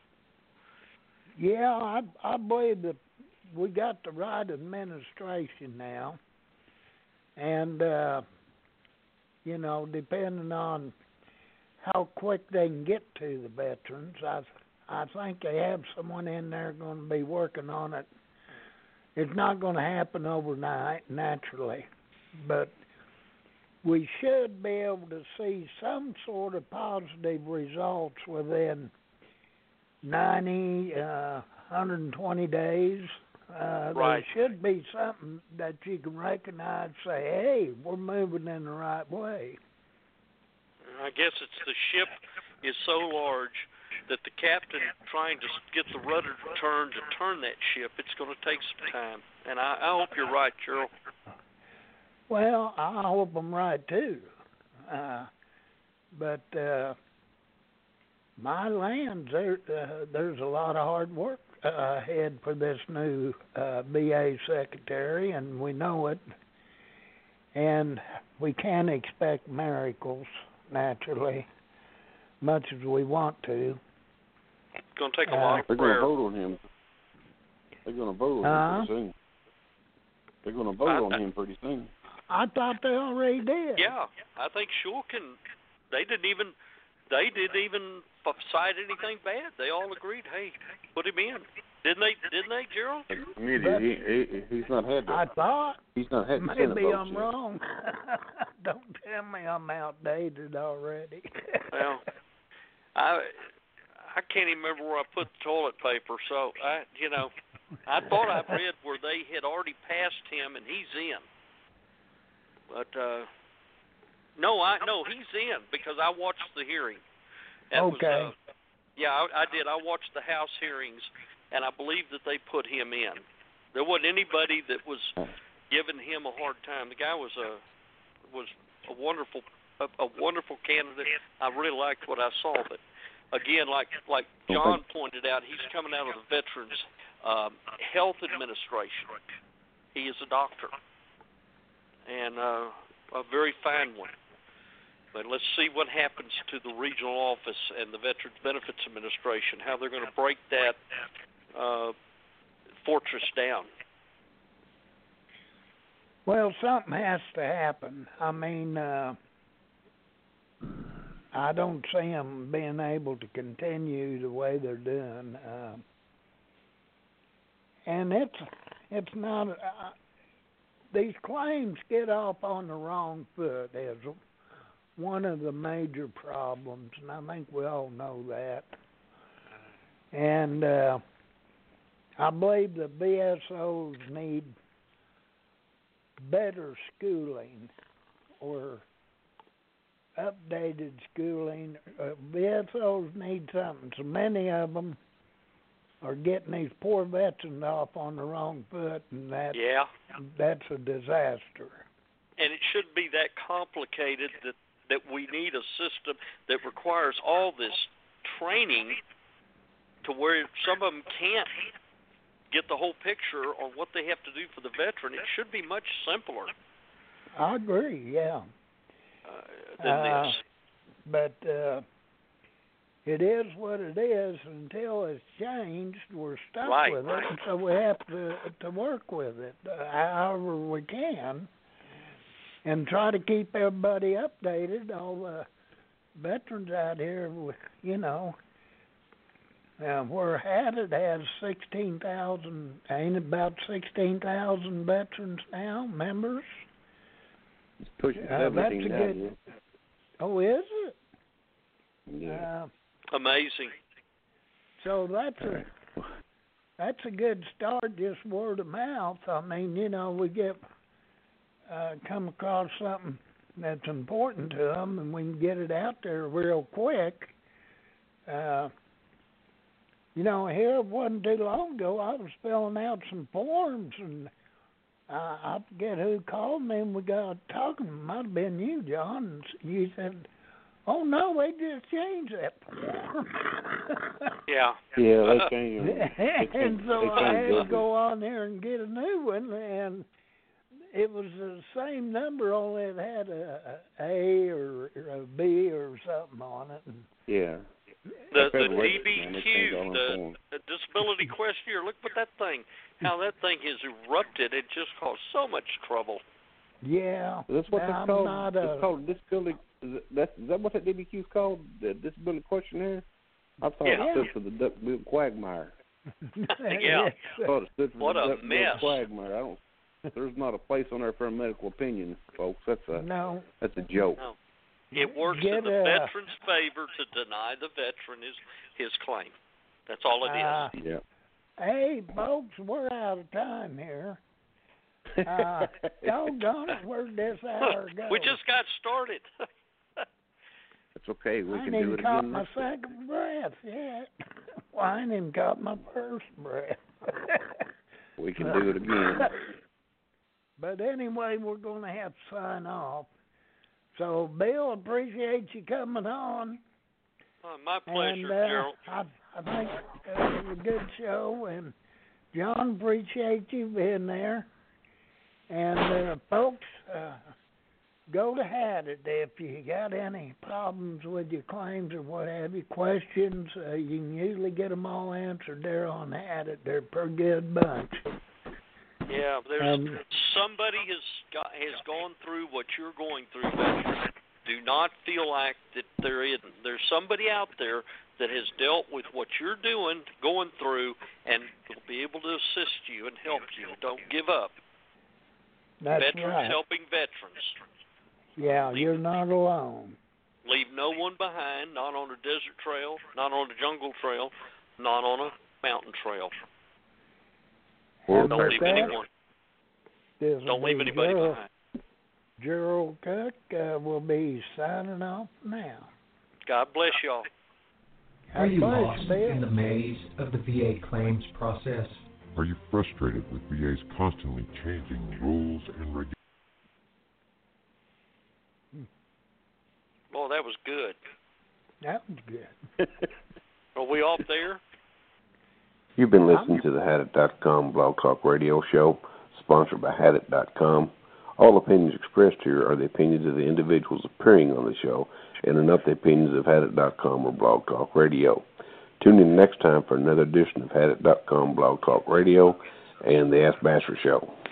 Yeah, I believe that we got the right administration now. And, depending on how quick they can get to the veterans, I think they have someone in there going to be working on it. It's not going to happen overnight, naturally, but we should be able to see some sort of positive results within 90, 120 days. Right. There should be something that you can recognize, say, hey, we're moving in the right way. I guess it's the ship is so large that the captain trying to get the rudder to turn that ship, it's going to take some time. And I hope you're right, Gerald. Well, I hope I'm right, too. But my lands, there's a lot of hard work ahead for this new VA secretary, and we know it. And we can't expect miracles, naturally, much as we want to. It's going to take a lot of prayer. They're going to vote on him. They're going to vote on him pretty soon. They're going to vote on him pretty soon. I thought they already did. Yeah, I think Shulkin, they didn't even cite anything bad. They all agreed, hey, put him in. Didn't they, Gerald? He's not had that. I thought. He's not had Maybe I'm wrong. Don't tell me I'm outdated already. Well, I can't even remember where I put the toilet paper, so I thought I read where they had already passed him and he's in. But no, he's in because I watched the hearing. Okay. I did. I watched the House hearings, and I believe that they put him in. There wasn't anybody that was giving him a hard time. The guy was a wonderful candidate. I really liked what I saw, but again, like John pointed out, he's coming out of the Veterans Health Administration. He is a doctor, and a very fine one. But let's see what happens to the regional office and the Veterans Benefits Administration, how they're going to break that fortress down. Well, something has to happen. I mean, I don't see them being able to continue the way they're doing. And it's not... these claims get off on the wrong foot as one of the major problems, and I think we all know that. And I believe the VSOs need better schooling or updated schooling. VSOs need something. So many of them are getting these poor veterans off on the wrong foot, and that's a disaster. And it shouldn't be that complicated that we need a system that requires all this training to where some of them can't get the whole picture on what they have to do for the veteran. It should be much simpler. I agree, yeah. Than this. But it is what it is. Until it's changed, we're stuck with it, and so we have to work with it however we can. And try to keep everybody updated. All the veterans out here, where Hadid has 16,000, ain't about 16,000 veterans now, members? It's pushing 17 now. Oh, is it? Yeah. Amazing. So that's a good start, just word of mouth. I mean, we get come across something that's important to them, and we can get it out there real quick. Here it wasn't too long ago, I was filling out some forms, and I forget who called me, and we got talking. It might have been you, John. And you said, "Oh no, they just changed that form." Yeah. Yeah, they changed it. And so I had to go on there and get a new one, and it was the same number, only it had a A or a B or something on it. Yeah. The DBQ, the disability questionnaire. Look at that thing. How that thing has erupted. It just caused so much trouble. Yeah. That's what it's called. It's called disability. Is that what that DBQ is called? The disability questionnaire? I thought it stood for the duck-billed quagmire. Yeah. What a mess. Quagmire. There's not a place on there for a medical opinion, folks. That's a joke. No. It works in the veteran's favor to deny the veteran his claim. That's all it is. Yeah. Hey, folks, we're out of time here. Doggone it, where'd this hour go? We just got started. It's okay. We can do it again. I ain't even caught my second breath yet. Well, I ain't even caught my first breath. We can do it again. But anyway, we're going to have to sign off. So, Bill, appreciate you coming on. My pleasure, Gerald. I think it was a good show, and John, appreciate you being there. And folks, go to Had It. If you got any problems with your claims or what have you, questions, you can usually get them all answered there on Had It. They're a pretty good bunch. Yeah, there's somebody has gone through what you're going through, veteran. Do not feel like that there isn't. There's somebody out there that has dealt with what you're going through, and will be able to assist you and help you. Don't give up. That's veterans right. helping veterans. Yeah, you're not alone. Leave no one behind, not on a desert trail, not on a jungle trail, not on a mountain trail. Don't leave anyone. Don't leave anybody behind. Gerald Cook will be signing off now. God bless y'all. Are you lost in the maze of the VA claims process? Are you frustrated with VA's constantly changing rules and regulations? Oh, that was good. That was good. Are we off there? You've been listening to the Hadit.com Blog Talk Radio Show, sponsored by Hadit.com. All opinions expressed here are the opinions of the individuals appearing on the show and are not the opinions of Hadit.com or Blog Talk Radio. Tune in next time for another edition of Hadit.com Blog Talk Radio and the Ask Basher Show.